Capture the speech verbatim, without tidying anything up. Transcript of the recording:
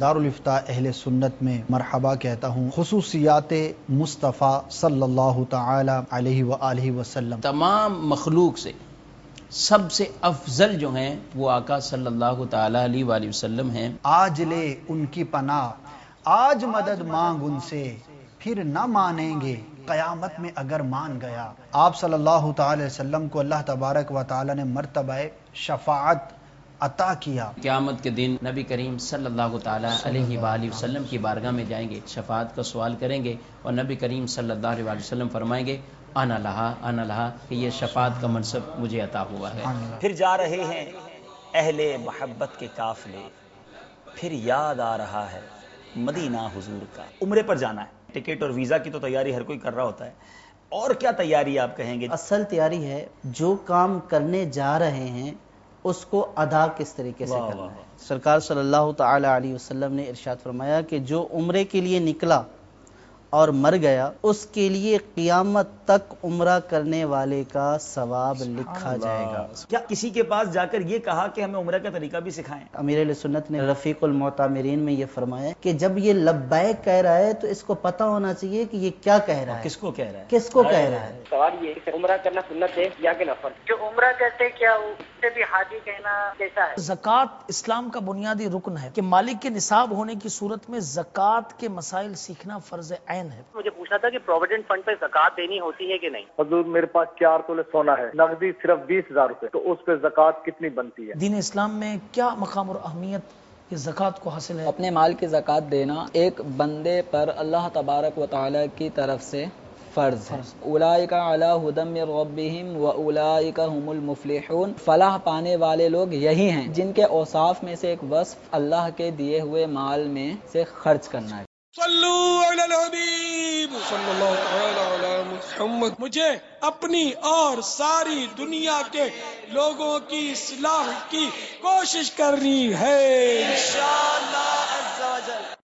دارالفتاء اہل سنت میں مرحبا کہتا ہوں۔ خصوصیات مصطفیٰ صلی اللہ تعالی علیہ وآلہ وسلم، تمام مخلوق سے سب سے افضل جو ہیں وہ آقا صلی اللہ تعالی علیہ وآلہ وسلم ہیں۔ آج لے ان کی پناہ، آج مدد مانگ ان سے، پھر نہ مانیں گے قیامت میں اگر مان گیا۔ آپ صلی اللہ تعالی وسلم کو اللہ تبارک و تعالی نے مرتبہ شفاعت عطا کیا۔ قیامت کے دن نبی کریم صلی اللہ تعالی علیہ وآلہ وسلم کی بارگاہ میں جائیں گے، شفاعت کا سوال کریں گے اور نبی کریم صلی اللہ علیہ وآلہ وسلم فرمائیں گے انا لہا انا لہا، کہ یہ شفاعت کا منصب مجھے عطا ہوا ہے۔ پھر جا رہے ہیں اہل محبت کے قافلے، پھر یاد آ رہا ہے مدینہ حضور کا۔ عمرے پر جانا ہے، ٹکٹ اور ویزا کی تو تیاری ہر کوئی کر رہا ہوتا ہے، اور کیا تیاری آپ کہیں گے؟ اصل تیاری ہے جو کام کرنے جا رہے ہیں اس کو ادا کس طریقے سے کرنا ہے۔ سرکار صلی اللہ تعالی علیہ وسلم نے ارشاد فرمایا کہ جو عمرے کے لیے نکلا اور مر گیا، اس کے لیے قیامت تک عمرہ کرنے والے کا ثواب لکھا جائے گا۔ کیا کسی کے پاس جا کر یہ کہا کہ ہمیں عمرہ کا طریقہ بھی سکھائیں؟ امیر اہل سنت نے رفیق المعتمرین میں یہ فرمایا کہ جب یہ لبیک کہہ رہا ہے تو اس کو پتہ ہونا چاہیے کہ یہ کیا کہہ رہا ہے، کس کو کہہ رہا ہے، کس کو کہہ رہا ہے۔ سوال یہ ہے کہ عمرہ کرنا سنت ہے یا کہ نفل؟ جو عمرہ کرتے کیا اس سے بھی حاجی کہنا کیسا ہے؟ زکوٰۃ اسلام کا بنیادی رکن ہے کہ مالک کے نصاب ہونے کی صورت میں زکوٰۃ کے مسائل سیکھنا فرض عین ہے۔ مجھے پوچھنا تھا کہ پروویڈنٹ فنڈ پہ زکوٰۃ دینی ہوتی ہے کہ نہیں؟ حضور میرے پاس چار تولے سونا ہے، نقدی صرف بیس ہزار روپے، تو اس پہ زکوٰۃ کتنی بنتی ہے؟ دین اسلام میں کیا مقام اور اہمیت یہ زکوٰۃ کو حاصل ہے؟ اپنے مال کی زکوٰۃ دینا ایک بندے پر اللہ تبارک و تعالی کی طرف سے فرض ہے۔ اولئک علی ھدی من ربہم واولئک هم المفلحون، فلاح پانے والے لوگ یہی ہیں جن کے اوصاف میں سے ایک وصف اللہ کے دیے ہوئے مال میں سے خرچ کرنا ہے۔ صلو علی الحبیب صلی اللہ تعالی علی محمد۔ مجھے اپنی اور ساری دنیا کے لوگوں کی اصلاح کی کوشش کرنی ہے انشاءاللہ عز و جل۔